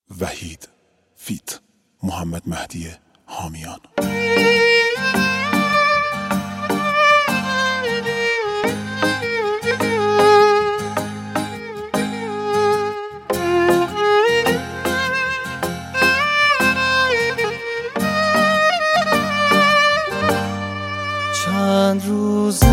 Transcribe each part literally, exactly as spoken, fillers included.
وحید فیت محمد مهدی حامیان. چند روزه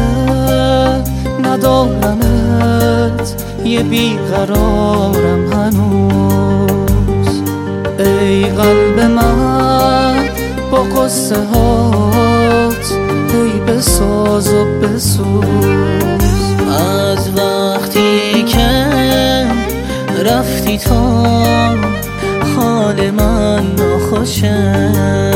ندارمت، یه بیقرارم هنوز. ای قلب من با قصه هات، ای بساز و بسوز. از وقتی که رفتی تا حال من ناخوشه،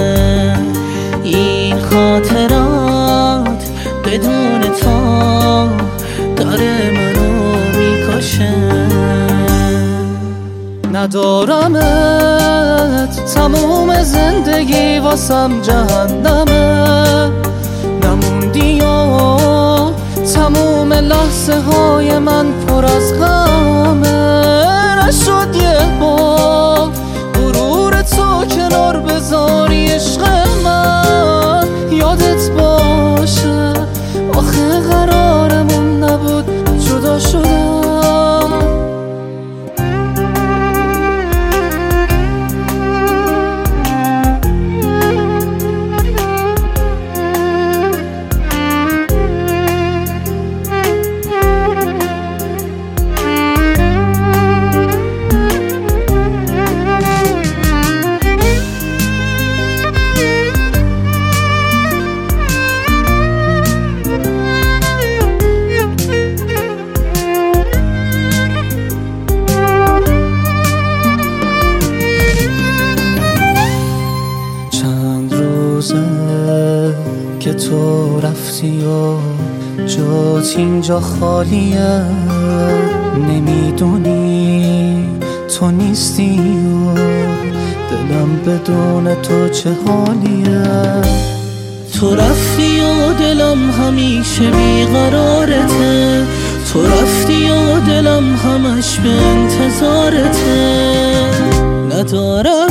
این خاطرات بدون تو داره منو میکشه. ندارمت، تموم زندگی واسم جهنمه. نموندی و تموم لحظه های من پر از غمه. نشد یه بار غرور تو کنار بذاری عشق من. یادت باشه آخه قرارمون نبود جدا شدن. که تو رفتی و جات اینجا خالیه. نمیدونی تو نیستی و دلم بدون تو چه حالیه. تو رفتی و دلم همیشه بیقرارته. تو رفتی و دلم همش به انتظارته. ندارم